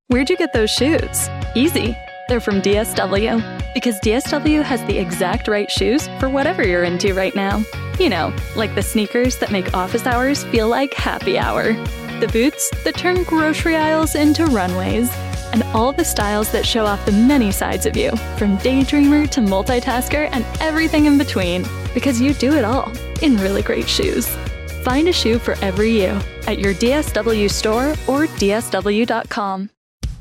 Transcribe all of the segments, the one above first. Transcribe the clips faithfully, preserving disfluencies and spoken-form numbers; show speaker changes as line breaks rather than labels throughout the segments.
Where'd you get those shoes? Easy. They're from D S W. Because D S W has the exact right shoes for whatever you're into right now. You know, like the sneakers that make office hours feel like happy hour. The boots that turn grocery aisles into runways. And all the styles that show off the many sides of you, from daydreamer to multitasker and everything in between. Because you do it all in really great shoes. Find a shoe for every you at your D S W store or D S W dot com.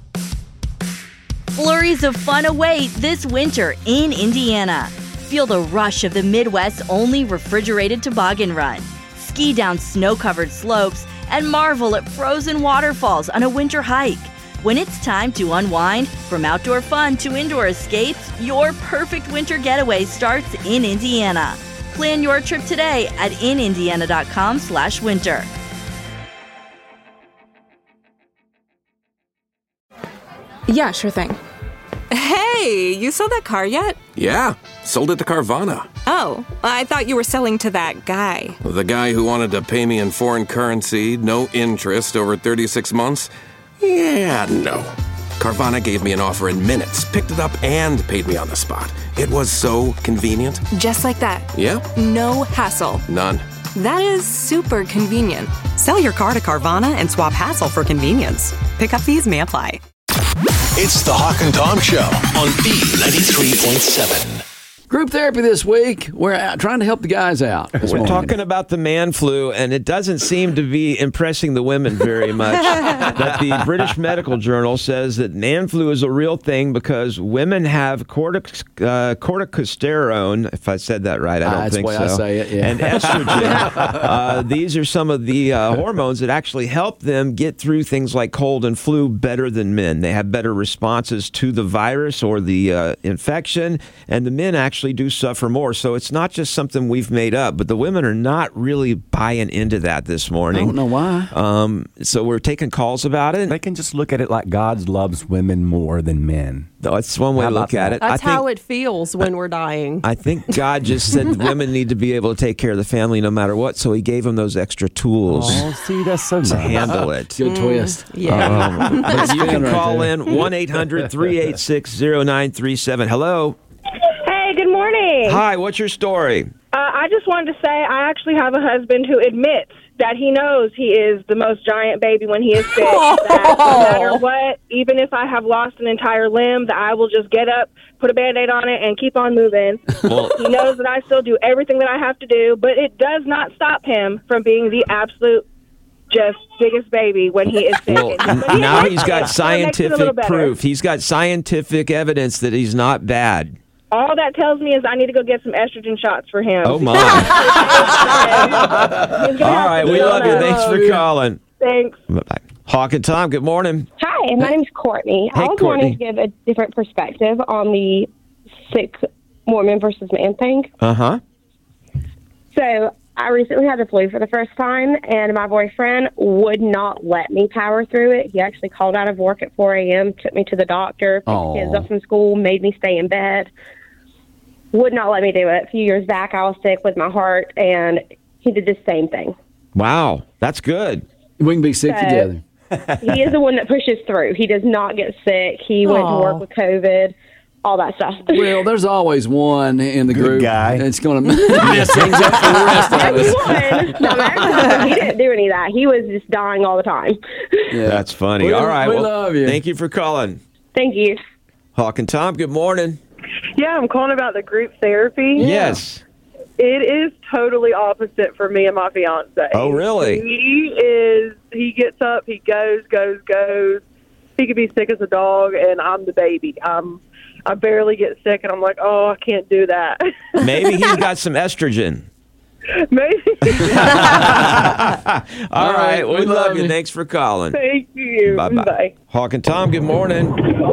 Flurries of fun await this winter in Indiana. Feel the rush of the Midwest's only refrigerated toboggan run. Ski down snow-covered slopes and marvel at frozen waterfalls on a winter hike. When it's time to unwind, from outdoor fun to indoor escapes, your perfect winter getaway starts in Indiana. Plan your trip today at in indiana dot com slash winter.
Yeah, sure thing. Hey, you sold that car yet?
Yeah, sold it to Carvana.
Oh, I thought you were selling to that guy.
The guy who wanted to pay me in foreign currency, no interest, over thirty-six months? Yeah, no. Carvana gave me an offer in minutes, picked it up, and paid me on the spot. It was so convenient.
Just like that.
Yeah.
No hassle.
None.
That is super convenient.
Sell your car to Carvana and swap hassle for convenience. Pickup fees may apply.
It's the Hawk and Tom Show on B ninety-three point seven.
Group therapy this week. We're out trying to help the guys out.
We're morning. talking about the man flu, and it doesn't seem to be impressing the women very much. But the British Medical Journal says that man flu is a real thing because women have cortic, uh, corticosterone, if I said that right, I don't
uh,
think
that's the way
so.
I say it, yeah.
And estrogen. uh, these are some of the uh, hormones that actually help them get through things like cold and flu better than men. They have better responses to the virus or the uh, infection, and the men actually actually do suffer more. So it's not just something we've made up, but the women are not really buying into that this morning.
I don't know why.
Um, so we're taking calls about it.
They can just look at it like God loves women more than men.
That's one way
How
to look
that?
at it.
That's
I think,
how it feels when we're dying.
I think God just said women need to be able to take care of the family no matter what, so he gave them those extra tools
Oh, see, that's so
to
nice.
handle it.
Good twist.
Yeah.
Um, but you can
Right
call
there.
in one eight hundred three eight six zero nine three seven. Hello.
Hey, good morning.
Hi, what's your story?
Uh, I just wanted to say I actually have a husband who admits that he knows he is the most giant baby when he is sick. That no matter what, even if I have lost an entire limb, that I will just get up, put a Band-Aid on it, and keep on moving.
Well,
he knows that I still do everything that I have to do, but it does not stop him from being the absolute just biggest baby when he is sick.
well,
And- but he
now
admits
he's
it,
got
so it makes it a little
scientific
better.
proof. He's got scientific evidence that he's not bad.
All that tells me is I need to go get some estrogen shots for him.
Oh, my. All right, we love you. Thanks for calling.
Thanks.
Bye-bye. Hawk and Tom, good morning.
Hi, my name's Courtney.
Hey,
I was
Courtney.
wanting to give a different perspective on the sick woman versus man thing.
Uh-huh.
So I recently had the flu for the first time, and my boyfriend would not let me power through it. He actually called out of work at four a.m., took me to the doctor, picked
Aw.
the kids up from school, made me stay in bed. Would not let me do it. A few years back, I was sick with my heart, and he did the same thing.
Wow, that's good.
We can be sick
So-
together.
He is the one that pushes through. He does not get sick. He went to
Aw.
work with COVID, all that stuff.
Well, there's always one in the
Good
group
guy.
that's going to mess things up for the rest of
There's
us.
one. No, actually, he didn't do any of that. He was just dying all the time.
Yeah.
That's funny.
We-
All right.
we
well,
love you.
Thank you for calling.
Thank you.
Hawk and Tom, good morning.
Yeah, I'm calling about the group therapy.
Yes.
It is totally opposite for me and my fiance.
Oh, really?
He is, he gets up, he goes, goes, goes. He could be sick as a dog, and I'm the baby. I'm, I barely get sick, and I'm like, oh, I can't do that.
Maybe he's got some estrogen.
Maybe.
All right. We, love you. Thanks for calling.
Thank you.
Bye-bye.
Bye.
Hawk and Tom, good morning.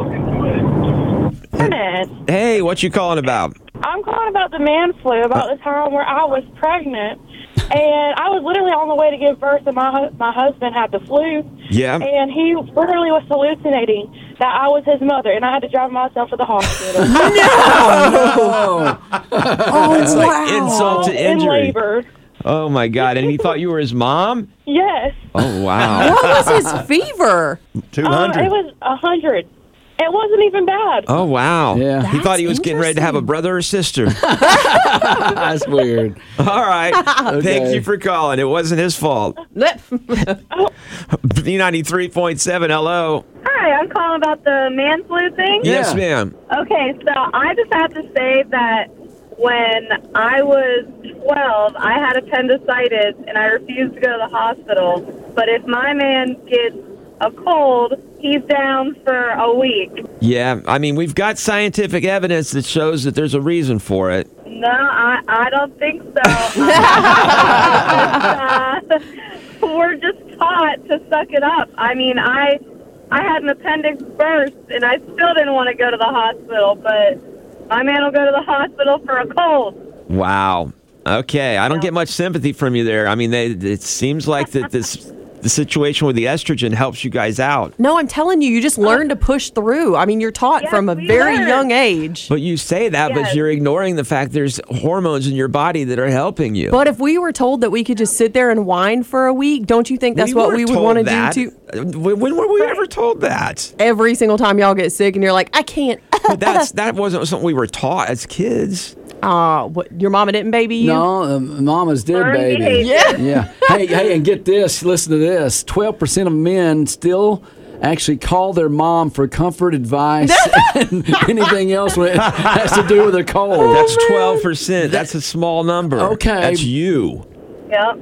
Hey, what you calling about?
I'm calling about the man flu, about the time where I was pregnant, and I was literally on the way to give birth, and my hu- my husband had the flu.
Yeah.
And he literally was hallucinating that I was his mother, and I had to drive myself to the hospital.
No!
Oh, it's like insult to
In
injury.
labor.
Oh, my God. And he thought you were his mom?
Yes.
Oh, wow.
What was his fever?
two
Uh,
hundred.
it was a hundred. It wasn't even bad.
Oh, wow.
Yeah.
He thought he was getting ready to have a brother or sister.
That's weird.
All right.
Okay.
Thank you for calling. It wasn't his fault. B ninety-three point seven, hello.
Hi, I'm calling about the man flu thing.
Yes, ma'am.
Okay, so I just have to say that when I was twelve, I had appendicitis and I refused to go to the hospital. But if my man gets a cold, he's down for a week.
Yeah, I mean, we've got scientific evidence that shows that there's a reason for it.
No, I, I don't think so. uh, we're just taught to suck it up. I mean, I I had an appendix burst, and I still didn't want to go to the hospital, but my man will go to the hospital for a cold.
Wow. Okay, I don't get much sympathy from you there. I mean, they, it seems like that this the situation with the estrogen helps you guys out.
No, I'm telling you, you just learn to push through. I mean, you're taught
Yes,
from a
we
very
learn.
young age.
But you say that,
Yes.
but you're ignoring the fact there's hormones in your body that are helping you.
But if we were told that we could just sit there and whine for a week, don't you think that's
We
what
weren't
we would
told
want to
that.
do too?
When, when were we ever told that?
Every single time y'all get sick and you're like, I can't.
But that's that wasn't something we were taught as kids.
Uh, what, your mama didn't baby you?
No, um, mamas did,
Learn
baby.
behavior.
Yeah.
Yeah. Hey, hey, and get this. Listen to this. twelve percent of men still actually call their mom for comfort advice and anything else when it has to do with a cold.
That's twelve percent. That's a small number.
Okay.
That's you.
Yep.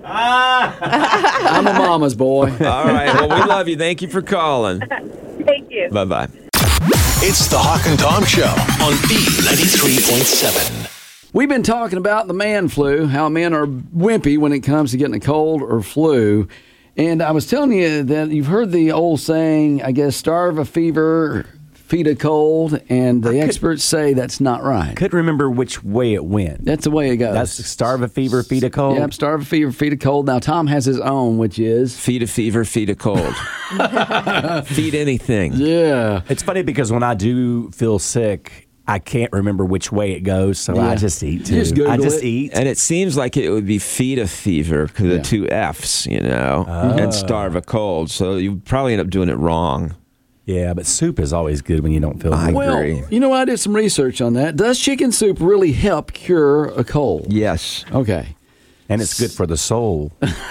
I'm a mama's boy.
All right. Well, we love you. Thank you for calling.
Thank you.
Bye-bye.
It's the Hawk and Tom Show on B ninety-three point seven.
We've been talking about the man flu, how men are wimpy when it comes to getting a cold or flu. And I was telling you that you've heard the old saying, I guess, starve a fever, feed a cold, and the experts say that's not right.
Couldn't remember which way it went.
That's the way it goes.
That's starve a fever, feed a cold.
Yep, starve a fever, feed a cold. Now, Tom has his own, which is...
Feed a fever, feed a cold. Feed anything.
Yeah.
It's funny because when I do feel sick, I can't remember which way it goes, so
Yeah.
I just eat too.
You just Google
I just
it.
eat.
And it seems like it would be feed a fever because
Yeah.
the two F's, you know, and starve a cold. So you probably end up doing it wrong.
Yeah, but soup is always good when you don't feel
I
good.
Well,
agree.
you know, I did some research on that. Does chicken soup really help cure a cold?
Yes.
Okay.
And it's good for the soul.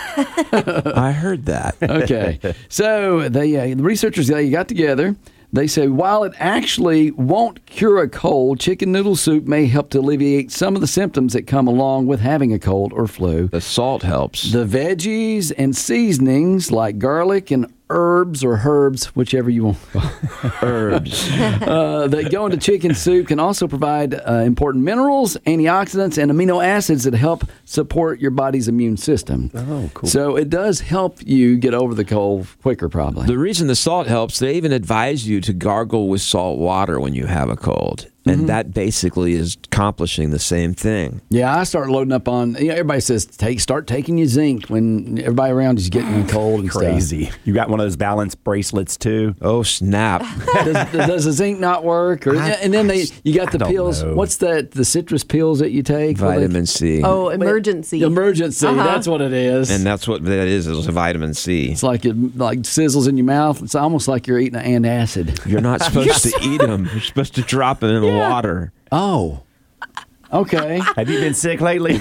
I heard that.
Okay. So they, uh, the researchers they got together. They say while it actually won't cure a cold, chicken noodle soup may help to alleviate some of the symptoms that come along with having a cold or flu.
The salt helps.
The veggies and seasonings like garlic and herbs or herbs, whichever you want.
Herbs.
uh, that go into chicken soup can also provide uh, important minerals, antioxidants, and amino acids that help support your body's immune system.
Oh, cool.
So it does help you get over the cold quicker, probably.
The reason the salt helps, they even advise you to gargle with salt water when you have a cold. And that basically is accomplishing the same thing.
Yeah, I start loading up on. You know, everybody says take start taking your zinc when everybody around is getting cold and
Crazy.
stuff.
You got one of those balance bracelets too?
Oh, snap.
does, does the zinc not work? Or,
I-
and then they you got the
I don't
pills.
know.
What's that? The citrus pills that you take? Well, they-
Vitamin C.
Oh, emergency.
Emergency.
Uh-huh.
That's what it is.
And that's what that is, is vitamin C.
It's like it like sizzles in your mouth. It's almost like you're eating an antacid.
You're not supposed to eat them. You're supposed to drop them in the water.
Oh. Okay.
Have you been sick lately?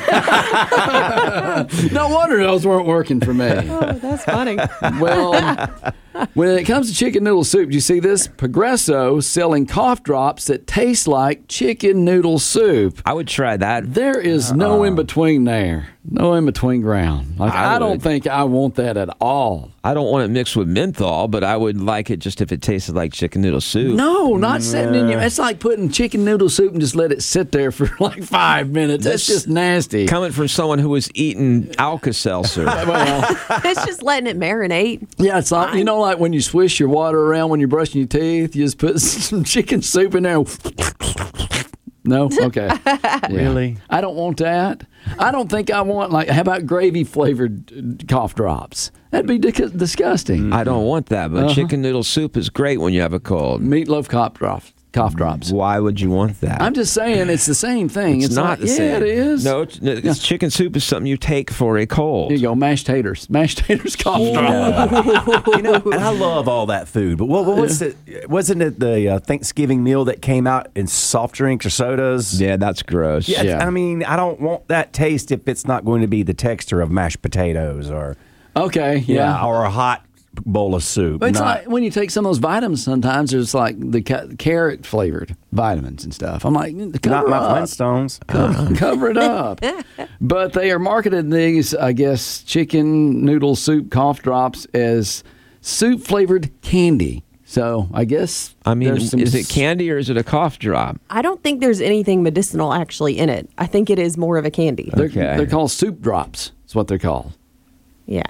No wonder those weren't working for me.
Oh, that's funny.
Well, when it comes to chicken noodle soup, do you see this? Progresso selling cough drops that taste like chicken noodle soup.
I would try that.
There is no in between there. No in between ground. Like
I
I, don't
would.
think I want that at all.
I don't want it mixed with menthol, but I would like it just if it tasted like chicken noodle soup.
No, not sitting in your. It's like putting chicken noodle soup and just let it sit there for like five minutes. That's
That's
just nasty.
Coming from someone who was eating Alka-Seltzer.
Well,
It's just letting it marinate.
yeah, it's like you know, like when you swish your water around when you're brushing your teeth, you just put some chicken soup in there. No, okay. Yeah.
Really?
I don't want that. I don't think I want like. How about gravy flavored cough drops? That'd be di- disgusting.
I don't want that, but chicken noodle soup is great when you have a cold.
Meatloaf cough drops. cough drops.
Why would you want that?
I'm just saying it's the same thing.
It's,
It's,
not
like,
the
yeah,
same.
it is.
No, it's, no, it's chicken soup is something you take for a cold.
Here you go, mashed taters. Mashed taters cough drop.
You know, and I love all that food, but what, what was it? Wasn't it the uh, Thanksgiving meal that came out in soft drinks or sodas?
Yeah, that's gross.
Yeah,
Yeah.
I mean, I don't want that taste if it's not going to be the texture of mashed potatoes or
Okay,
yeah,
yeah.
or a hot bowl of soup.
But it's
Not-
like when you take some of those vitamins, sometimes there's like the ca- carrot flavored vitamins and stuff. I'm like, cover
not my
up.
Flintstones.
Cover, cover it up. But they are marketing these, I guess, chicken noodle soup cough drops as soup flavored candy. So I guess
I mean,
there's some
is it candy or is it a cough drop?
I don't think there's anything medicinal actually in it. I think it is more of a candy.
They're,
Okay.
they're called soup drops. That's what they're called.
Yeah.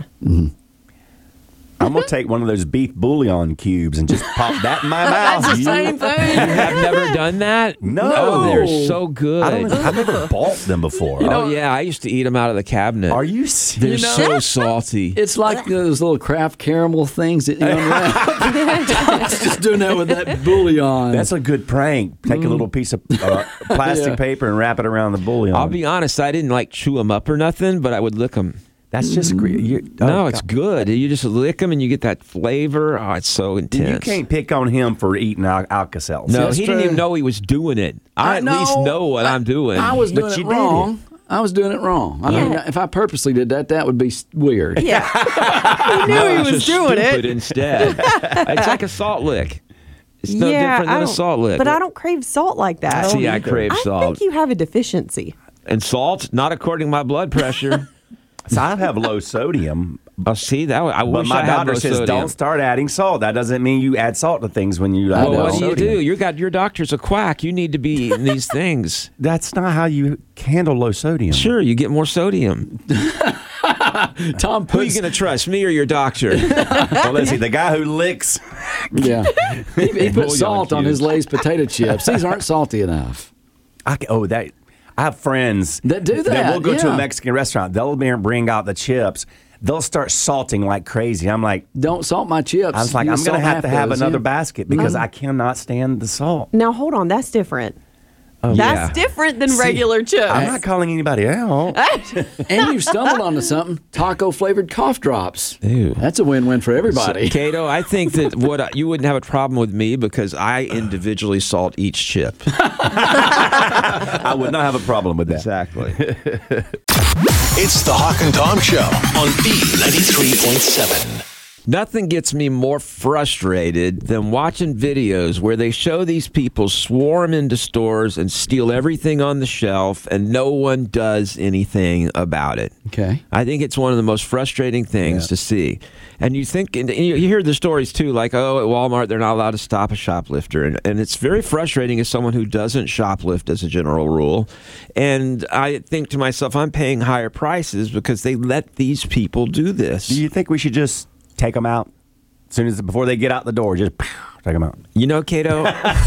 I'm gonna take one of those beef bouillon cubes and just pop that in my mouth.
That's the same
You
thing.
have never done that?
No.
Oh, they're so good.
I don't, I've never bought them before.
oh, yeah. I used to eat them out of the cabinet.
Are you
They're
serious?
You
so
know-
salty.
It's like those little Kraft caramel things that you unwrap. It's just doing that with that bouillon.
That's a good prank. Take a little piece of uh, plastic
Yeah.
paper and wrap it around the bouillon.
I'll be honest, I didn't like chew them up or nothing, but I would lick them.
That's just great. You, oh,
no, it's
God.
good. You just lick them and you get that flavor. Oh, it's so intense.
You can't pick on him for eating Al- Alka-Seltz.
No,
That's
he
true.
didn't even know he was doing it. I,
I
at least
know.
know what I, am doing.
I was
But
doing
you
it
did
wrong. I was doing it wrong. I mean, if I purposely did that, that would be s- weird.
Yeah. He knew
No,
he
it's
was
just
doing
stupid
it.
instead. It's like a salt lick. It's no
yeah,
different
I
than a
don't-
salt lick.
But I don't crave salt like that.
See, I crave
I
salt.
think you have a deficiency.
And salt, not according to my blood pressure.
So I have low sodium.
Oh, see, that I
But
wish
my
I had
doctor
low
says
sodium.
don't start adding salt. That doesn't mean you add salt to things when you add
Well,
low
what do you
sodium.
do? You got your doctor's a quack. You need to be eating these things.
That's not how you handle low sodium.
Sure, you get more sodium.
Tom
Who are you
puts,
going to trust, me or your doctor?
Well, let's see. The guy who licks.
yeah, he, he
Bouillon
put salt on
cubes.
his Lay's potato chips. These aren't salty enough.
I, ca- oh, that. I have friends
That do that,
we'll go to
yeah.
a Mexican restaurant. They'll bring out the chips. They'll start salting like crazy. I'm like,
Don't salt my chips.
I was like,
You
I'm
salt
going to have
half
to have
those,
another
yeah.
basket because I cannot stand the salt.
Now, hold on. That's different.
Yeah.
That's different than regular chips.
I'm not calling anybody out.
And you've stumbled onto something: taco flavored cough drops.
Ew.
That's a win-win for everybody.
So, Cato, I think that what I, you wouldn't have a problem with me because I individually salt each chip.
I would not have a problem with that.
Exactly.
It's the Hawk and Tom Show on B ninety-three point seven.
Nothing gets me more frustrated than watching videos where they show these people swarm into stores and steal everything on the shelf and no one does anything about it.
Okay.
I think it's one of the most frustrating things to see. And you think, and you hear the stories too, like, oh, at Walmart, they're not allowed to stop a shoplifter. And, and it's very frustrating as someone who doesn't shoplift as a general rule. And I think to myself, I'm paying higher prices because they let these people do this.
Do you think we should just take them out as soon as before they get out the door? Just take them out.
You know, Cato,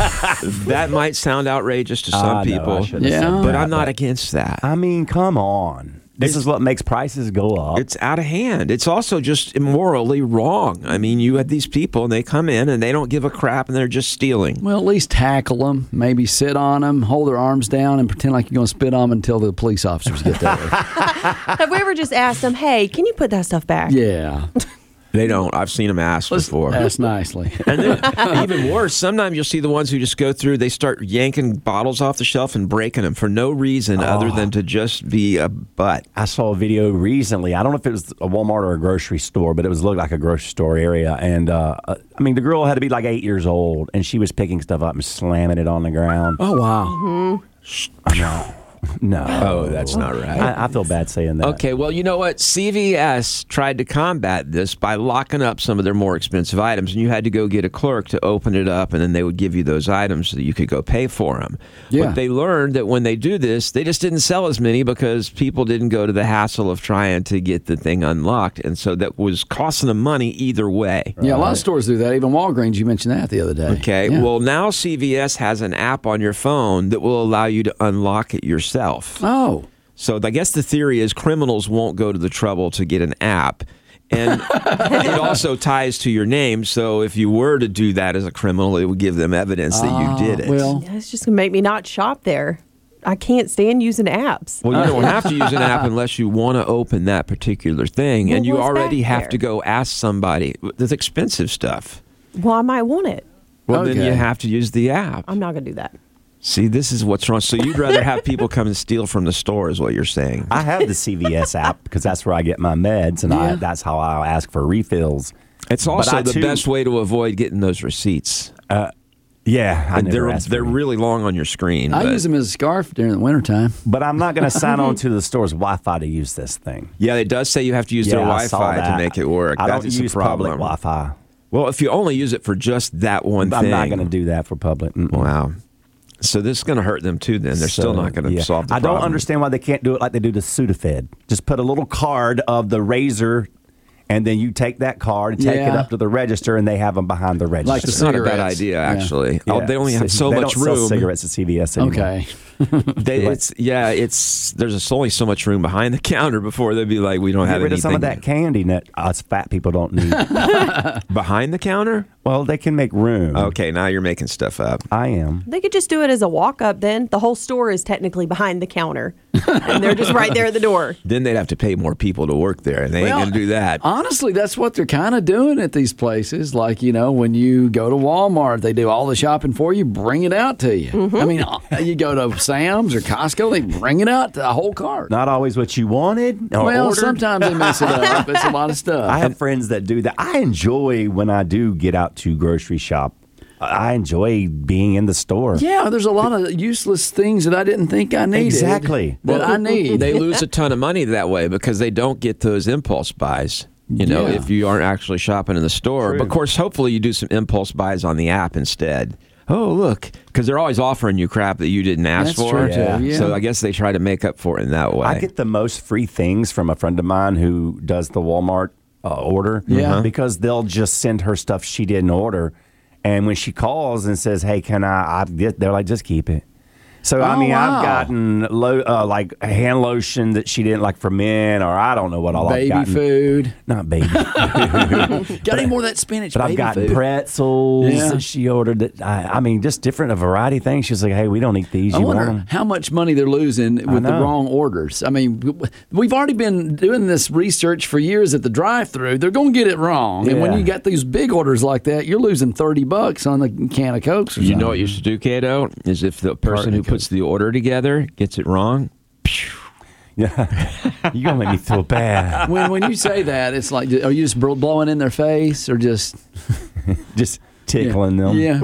that might sound outrageous to some
I know, I
people,
shouldn't have
Yeah.
said
but
that,
I'm not against that.
I mean, come on. This is what makes prices go up.
It's out of hand. It's also just immorally wrong. I mean, you have these people and they come in and they don't give a crap and they're just stealing.
Well, at least tackle them. Maybe sit on them, hold their arms down, and pretend like you're going to spit on them until the police officers get there.
Have we ever just asked them, hey, can you put that stuff back?
Yeah.
They don't. I've seen them ask before.
That's nicely.
And then, even worse, sometimes you'll see the ones who just go through, they start yanking bottles off the shelf and breaking them for no reason other than to just be a butt.
I saw a video recently. I don't know if it was a Walmart or a grocery store, but it was looked like a grocery store area. And uh, I mean, the girl had to be like eight years old, and she was picking stuff up and slamming it on the ground.
Oh, wow.
Mm-hmm.
No, no.
Oh, that's not right.
I, I feel bad saying that.
Okay, well, you know what? C V S tried to combat this by locking up some of their more expensive items, and you had to go get a clerk to open it up, and then they would give you those items so that you could go pay for them.
Yeah.
But they learned that when they do this, they just didn't sell as many because people didn't go to the hassle of trying to get the thing unlocked, and so that was costing them money either way.
Yeah, a lot of stores do that. Even Walgreens, you mentioned that the other day.
Okay,
Yeah.
well, now C V S has an app on your phone that will allow you to unlock it yourself.
Oh.
So I guess the theory is criminals won't go to the trouble to get an app. And it also ties to your name. So if you were to do that as a criminal, it would give them evidence that you did it.
Well,
Yeah, it's just going to make me not shop there. I can't stand using apps.
Well, you don't have to use an app unless you want to open that particular thing.
Well,
and you
what's
already
back
have
there?
to go ask somebody. That's expensive stuff.
Well, I might want it.
Well, then
Okay.
you have to use the app.
I'm not going to do that.
See, this is what's wrong. So you'd rather have people come and steal from the store is what you're saying.
I have the C V S app because that's where I get my meds, and I,
Yeah.
that's how I ask for refills.
It's
But
also
I,
the
too-
best way to avoid getting those receipts.
Uh, yeah, I
And
never
they're
ask for
they're
re-
really long on your screen.
I
but-
use them as a scarf during the wintertime.
But I'm not going to sign on to the store's Wi-Fi to use this thing.
Yeah, it does say you have to use
Yeah,
their
I saw
Wi-Fi to
that.
make it work.
I
That
don't
is
use
a problem.
public Wi-Fi.
Well, if you only use it for just that one
I'm
thing.
not going to do that for public. Mm-mm.
Wow. So this is going to hurt them too. Then they're still
So,
not going to
yeah.
solve the
I
problem.
don't understand why they can't do it like they do the Sudafed. Just put a little card of the razor, and then you take that card and take it
Yeah.
up to the register, and they have them behind the register.
Like the
It's not a bad
cigarettes.
idea,
Yeah.
actually. Oh,
Yeah.
they only have so
they
much
don't sell
room.
cigarettes at C V S anymore.
Okay.
They, it's yeah, it's there's only so much room behind the counter before they'd be like, we don't
Get
have
rid of
anything
some of that candy that us fat people don't need.
behind the counter.
Well, they can make room.
Okay, now you're making stuff up.
I am.
They could just do it as a walk up then. The whole store is technically behind the counter. And they're just right there at the door.
Then they'd have to pay more people to work there, and they ain't
Well,
going to do that.
Honestly, that's what they're kind of doing at these places. Like, you know, when you go to Walmart, they do all the shopping for you, bring it out to you.
Mm-hmm.
I mean, uh, you go to Sam's or Costco, they bring it out, the whole cart.
Not always what you wanted or
Well,
ordered.
sometimes they mess it up. It's a lot of stuff.
I have friends that do that. I enjoy when I do get out to grocery shop. I enjoy being in the store.
Yeah, there's a lot of useless things that I didn't think I needed.
Exactly.
That I need.
They lose a ton of money that way because they don't get those impulse buys. You know,
Yeah.
if you aren't actually shopping in the store.
True.
But of course, hopefully you do some impulse buys on the app instead. Oh, look, because they're always offering you crap that you didn't ask
That's
for.
true, too, yeah.
So I guess they try to make up for it in that way.
I get the most free things from a friend of mine who does the Walmart uh, order.
Yeah.
Because they'll just send her stuff she didn't order. And when she calls and says, hey, can I, I get, they're like, just keep it. So, I
Oh,
mean,
wow.
I've gotten lo- uh, like hand lotion that she didn't like for men, or I don't know what all I've
Baby
gotten.
food.
Not baby food.
Got any more of that spinach?
But I've
baby
gotten
food?
pretzels
Yeah.
that she ordered. That I, I mean, just different, a variety of things. She's like, hey, we don't eat these.
I
You
wonder
want them?
how much money they're losing with the
know.
wrong orders. I mean, w- we've already been doing this research for years at the drive-through. They're going to get it wrong, and when
Yeah.
you got these big orders like that, you're losing thirty bucks on a can of Cokes. Or
You
something.
know what you should do, Kato? Is if the person who puts the order together gets it wrong,
Yeah, you're gonna make me feel bad.
when when you say that, it's like, are you just bl- blowing in their face or just
Just tickling them.
Yeah,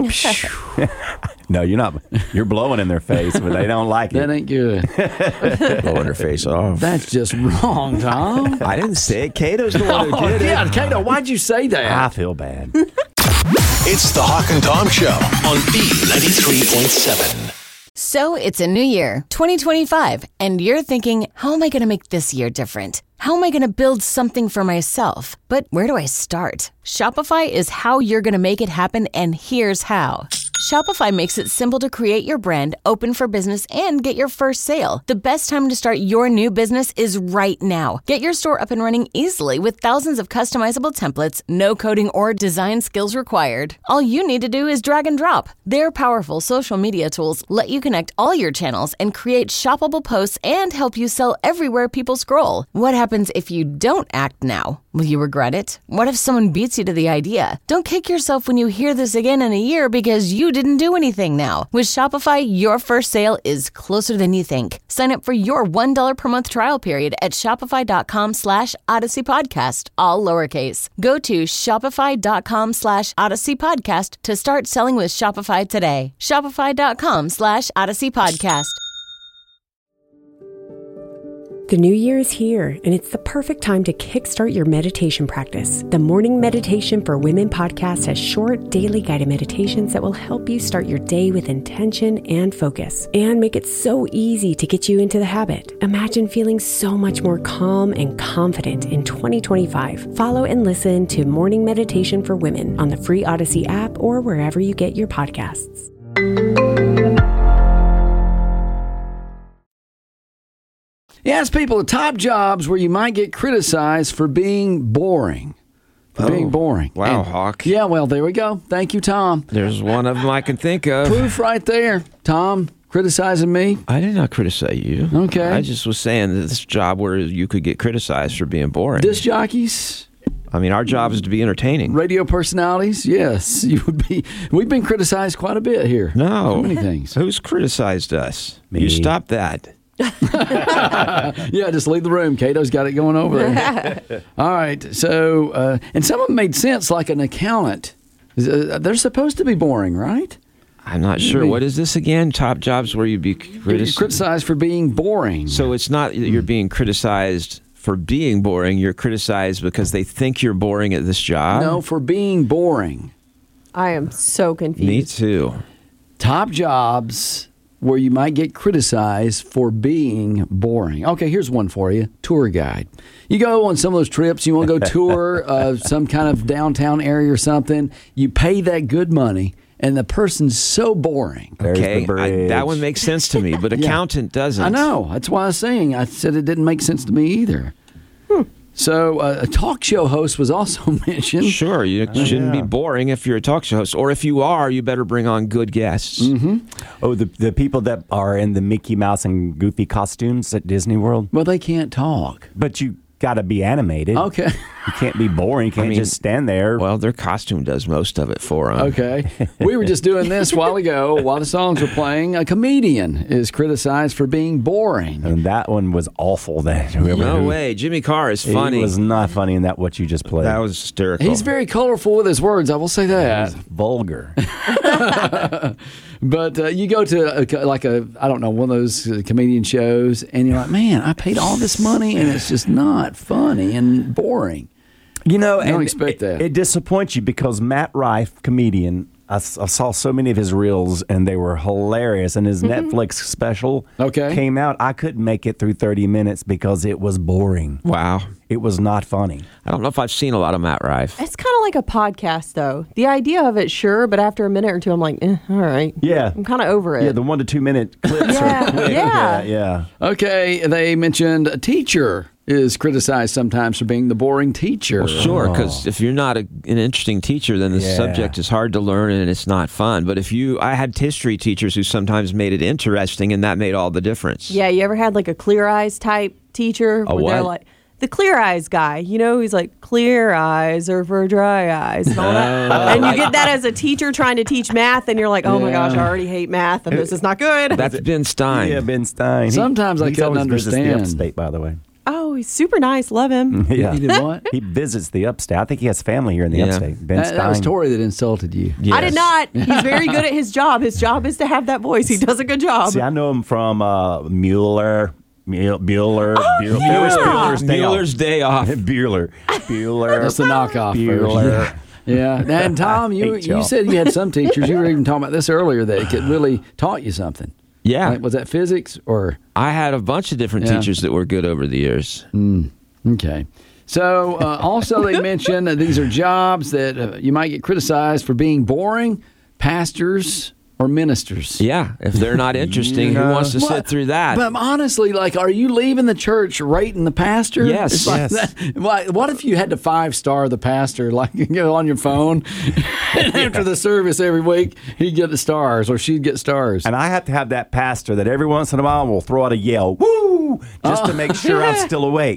No, you're not. You're blowing in their face, but they don't like
that
it.
ain't good.
blowing her face off.
That's just wrong, Tom.
I didn't say it. Kato's the one who
Oh,
did
yeah,
it.
Kato, why'd you say that?
I feel bad.
It's the Hawk and Tom Show on B ninety-three point seven.
So it's a new year, twenty twenty-five, and you're thinking, how am I going to make this year different? How am I going to build something for myself? But where do I start? Shopify is how you're going to make it happen, and here's how. Shopify makes it simple to create your brand, open for business, and get your first sale. The best time to start your new business is right now. Get your store up and running easily with thousands of customizable templates, no coding or design skills required. All you need to do is drag and drop. Their powerful social media tools let you connect all your channels and create shoppable posts and help you sell everywhere people scroll. What happens if you don't act now? Will you regret it? What if someone beats you to the idea? Don't kick yourself when you hear this again in a year because you didn't do anything now. With Shopify, your first sale is closer than you think. Sign up for your one dollar per month trial period at shopify.com slash Odyssey Podcast, all lowercase. Go to shopify.com slash Odyssey Podcast to start selling with Shopify today. Shopify.com slash Odyssey Podcast.
The new year is here, and it's the perfect time to kickstart your meditation practice. The Morning Meditation for Women podcast has short, daily guided meditations that will help you start your day with intention and focus, and make it so easy to get you into the habit. Imagine feeling so much more calm and confident in twenty twenty-five. Follow and listen to Morning Meditation for Women on the free Odyssey app or wherever you get your podcasts.
He asks people the top jobs where you might get criticized for being boring. For
Oh,
being boring.
wow,
And-
Hawk.
Yeah, well, there we go. Thank you, Tom.
There's one of them I can think of.
Proof right there. Tom criticizing me.
I did not criticize you.
Okay.
I just was saying that this job where you could get criticized for being boring.
Disc jockeys.
I mean, our job is to be entertaining.
Radio personalities, yes, you would be. We've been criticized quite a bit here.
No.
So many things.
Who's criticized us?
Me.
You stop that.
Yeah, just leave the room. Cato's got it going over there. All right. So, uh, and some of them made sense, like an accountant. Uh, They're supposed to be boring, right?
I'm not sure. What is this again? Top jobs where you'd be
You're
criticized?
criticized for being boring.
So it's not that you're being criticized for being boring. You're criticized because they think you're boring at this job?
No, for being boring.
I am so confused.
Me too.
Top jobs where you might get criticized for being boring. Okay, here's one for you. Tour guide. You go on some of those trips, you want to go tour uh, some kind of downtown area or something. You pay that good money, and the person's so boring.
Okay, I, that one makes sense to me, but
Yeah.
accountant doesn't.
I know. That's why I was saying. I said it didn't make sense to me either. So uh, a talk show host was also mentioned.
Sure, you
Oh,
shouldn't
yeah.
be boring if you're a talk show host, or if you are, you better bring on good guests.
Mm-hmm.
Oh, the the people that are in the Mickey Mouse and Goofy costumes at Disney World.
Well, they can't talk.
But you got to be animated.
Okay.
You can't be boring. You can't
I mean,
just stand there.
Well, their costume does most of it for them.
Okay. We were just doing this a while ago while the songs were playing. A comedian is criticized for being boring.
And that one was awful. That whoever
No
who-
way. Jimmy Carr is
He
funny.
was not funny in that what you just played.
That was hysterical.
He's very colorful with his words, I will say that.
vulgar.
But uh, you go to a, like a, I don't know, one of those uh, comedian shows, and you're like, man, I paid all this money, and it's just not funny and boring.
You know,
I don't
and
expect
it,
that.
It disappoints you because Matt Rife, comedian, I, s- I saw so many of his reels and they were hilarious. And his Netflix special
Okay.
came out. I couldn't make it through thirty minutes because it was boring.
Wow.
It was not funny.
I don't know if I've seen a lot of Matt Rife.
It's kind of like a podcast, though. The idea of it, sure, but after a minute or two, I'm like, eh, all right.
Yeah.
I'm kind of over it.
Yeah, the one to two minute clips
Yeah,
are quick.
yeah.
yeah, yeah.
Okay, they mentioned a teacher is criticized sometimes for being the boring teacher.
Well, sure, because if you're not a, an interesting teacher, then the
Yeah.
subject is hard to learn and it's not fun. But if you, I had history teachers who sometimes made it interesting, and that made all the difference.
Yeah, you ever had like a clear eyes type teacher?
A
where they're
what?
like, the clear eyes guy, you know, he's like, clear eyes are for dry eyes and all that.
Oh.
And you get that as a teacher trying to teach math, and you're like, oh my gosh, I
Yeah.
already hate math, and this is not good.
That's Ben Stein.
Yeah, Ben Stein. He-
Sometimes I
he's
couldn't
always visits the
understand.
upstate, by the way.
Oh, he's super nice. Love him.
Yeah.
You did what?
He visits the upstate. I think he has family here in the
Yeah.
upstate. Ben
That,
Stein.
that was Tori that insulted you.
I did not. He's very good at his job. His job is to have that voice. He does a good job.
See, I know him from uh, Mueller. Mueller. Bueller.
Oh,
Bueller.
yeah.
Bueller's Day
Mueller's Day Off.
Bueller. Bueller.
That's the knockoff
Bueller.
version. Yeah. And Tom,
I
you
hate
you
y'all.
said you had some teachers. You were even talking about this earlier that could really taught you something.
Yeah.
Like, was that physics or?
I had a bunch of different
Yeah.
teachers that were good over the years.
Okay. So uh, also they mentioned that these are jobs that uh, you might get criticized for being boring, pastors or ministers.
Yeah, if they're not interesting, who wants to
What?
sit through that?
But honestly, like, are you leaving the church rating the pastor?
Yes,
It's like
yes.
that. What, what if you had to five star the pastor, like, you know, on your phone, and after the service every week, he'd get the stars or she'd get stars?
And I have to have that pastor that every once in a while will throw out a yell, woo, just to make sure I'm still awake.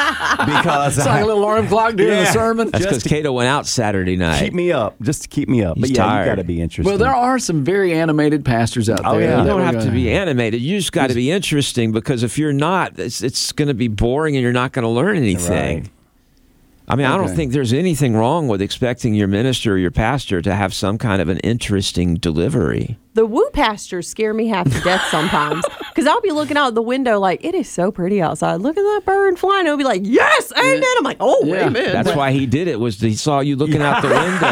Because
It's
I,
like a little alarm clock during
Yeah.
the sermon.
That's because
just to
Cato went out Saturday night.
keep me up, just to keep me up.
He's
but yeah,
tired.
you got to be interesting.
Well, there are some very animated pastors out
Oh,
there.
yeah.
You
that
don't
we're
have to
gonna-
be animated. You just got to be interesting, because if you're not, it's, it's going to be boring and you're not going to learn anything.
Right.
I mean, I don't
Okay.
think there's anything wrong with expecting your minister or your pastor to have some kind of an interesting delivery.
The woo pastors scare me half to death sometimes because I'll be looking out the window like, it is so pretty outside. Look at that bird flying. I'll be like, yes, amen. I'm like, oh,
Yeah.
amen.
That's why he did it, was he saw you looking out the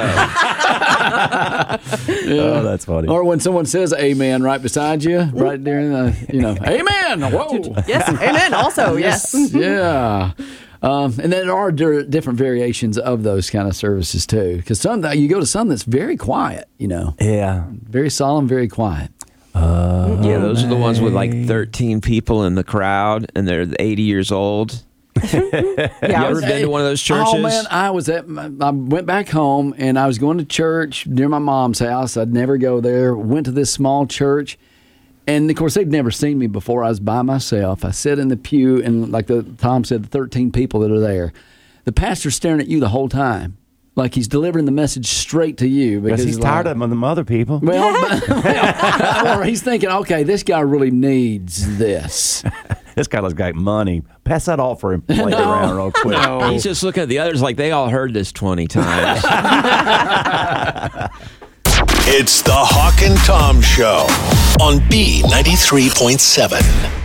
window.
Oh, that's funny.
Or when someone says amen right beside you, right during the, you know, amen. Whoa.
Yes, amen. Also, yes.
Yeah. Um, and then there are di- different variations of those kind of services too. Because some, you go to some that's very quiet, you know,
Yeah.
very solemn, very quiet.
Uh,
Yeah, those are the ones with like thirteen people in the crowd, and they're eighty years old.
Yeah,
you ever been to one of those churches?
Oh man, I was at. I went back home and I was going to church near my mom's house. I'd never go there. Went to this small church, and of course they'd never seen me before. I was by myself. I sat in the pew, and like the Tom said, the thirteen people that are there. The pastor's staring at you the whole time, like he's delivering the message straight to you
because he's
like,
tired of them other people.
Well, but, well, he's thinking, okay, this guy really needs this.
This guy has got money. Pass that off for him. Play it around real quick.
No. He's just looking at the others like they all heard this twenty times.
It's the Hawk and Tom Show on B ninety-three point seven.